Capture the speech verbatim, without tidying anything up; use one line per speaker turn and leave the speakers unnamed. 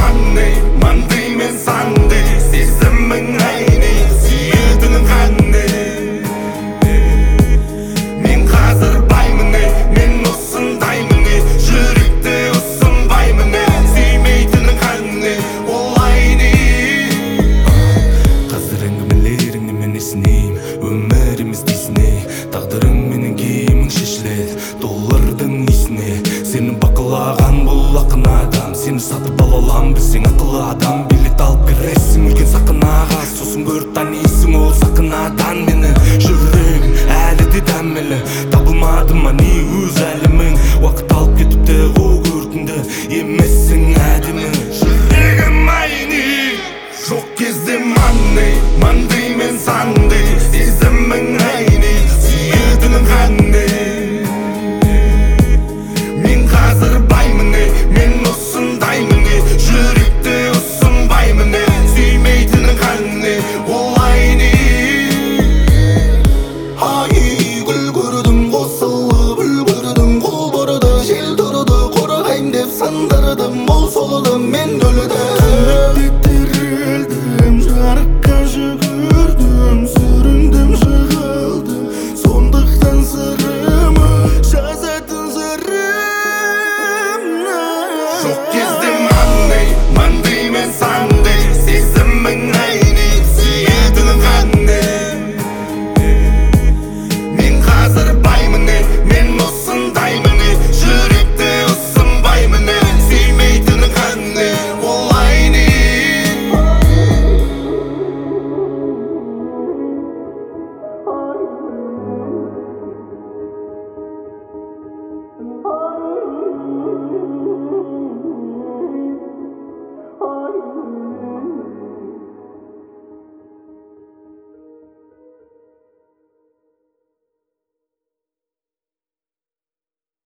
маңдай маңдай мен сандай сезімің айни сүйетінім қандай мен қазір баймын ей мен осындаймын ей жүректі ұсынбаймын ей сүймейтінім қандай олай не қазір әңгімелеріңді мен есінеймін өміріміз дейсің ей тағдырың менің киімің шешіледі доллардың исіне сені бақылаған бұл ақын адам сені сатып ала алам білсең ақылы адам билет алып кіресің үлкен сахнаға сосын көріп танисың ол сақинадан мені жүрегім әлі де дәмелі табылмады ма не өз әлемің уақыт алып кетіпті ол көркіңді емессің әдемі жүрегім айни жоқ кезде маңдай маңдай мен сандай сезімің айни сүйетінім қандай мен қазір баймын ей мен осындаймын ей жүректі ұсынбаймын ей сүймейтінім қандай олай не ай гүл көрдім қосылып үлгердім қол бұрды жел тұрды қорғайын деп сындырдым